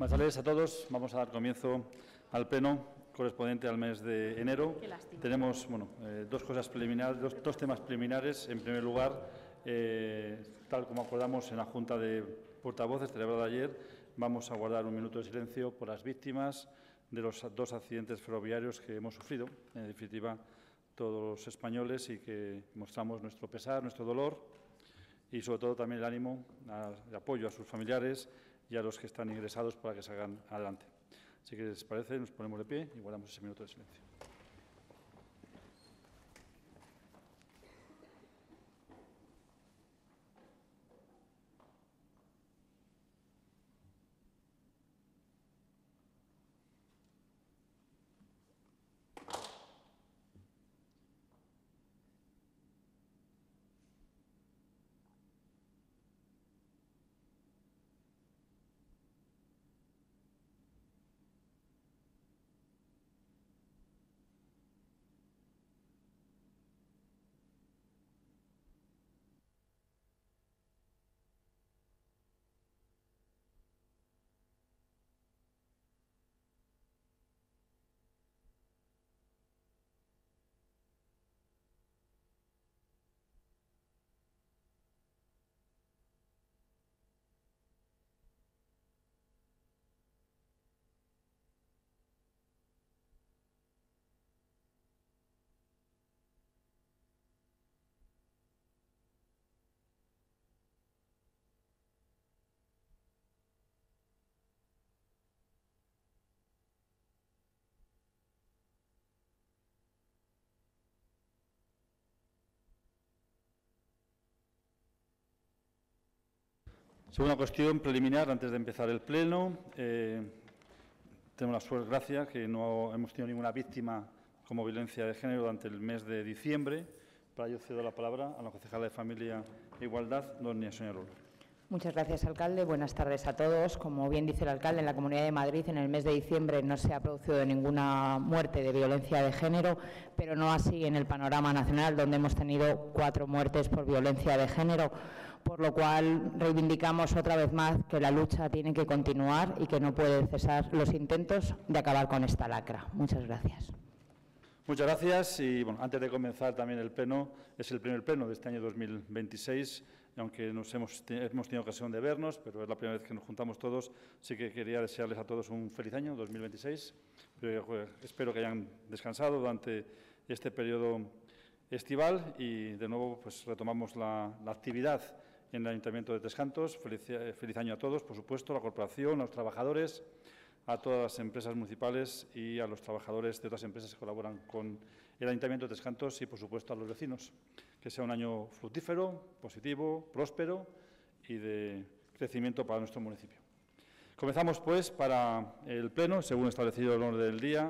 Buenas tardes a todos. Vamos a dar comienzo al pleno correspondiente al mes de enero. Tenemos dos cosas preliminares, dos temas preliminares. En primer lugar, tal como acordamos en la Junta de Portavoces celebrada ayer, vamos a guardar un minuto de silencio por las víctimas de los dos accidentes ferroviarios que hemos sufrido, en definitiva, todos los españoles, y que mostramos nuestro pesar, nuestro dolor y, sobre todo, también el ánimo de apoyo a sus familiares y a los que están ingresados para que salgan adelante. Así que, si les parece, nos ponemos de pie y guardamos ese minuto de silencio. Segunda cuestión preliminar, antes de empezar el pleno. Tenemos la gracia que no hemos tenido ninguna víctima como violencia de género durante el mes de diciembre. Para ello cedo la palabra a la concejala de Familia e Igualdad, doña Sonia Rulo. Muchas gracias, alcalde. Buenas tardes a todos. Como bien dice el alcalde, en la Comunidad de Madrid en el mes de diciembre no se ha producido ninguna muerte de violencia de género, pero no así en el panorama nacional, donde hemos tenido 4 muertes por violencia de género, por lo cual reivindicamos otra vez más que la lucha tiene que continuar y que no pueden cesar los intentos de acabar con esta lacra. Muchas gracias. Muchas gracias. Y antes de comenzar también el pleno, es el primer pleno de este año 2026, aunque hemos tenido ocasión de vernos, pero es la primera vez que nos juntamos todos. Sí que quería desearles a todos un feliz año 2026. Espero que hayan descansado durante este periodo estival y, de nuevo, pues retomamos la actividad en el Ayuntamiento de Tres Cantos. Feliz año a todos, por supuesto, a la corporación, a los trabajadores, a todas las empresas municipales y a los trabajadores de otras empresas que colaboran con el Ayuntamiento de Tres Cantos y, por supuesto, a los vecinos. Que sea un año fructífero, positivo, próspero y de crecimiento para nuestro municipio. Comenzamos, pues, para el pleno, según establecido el orden del día.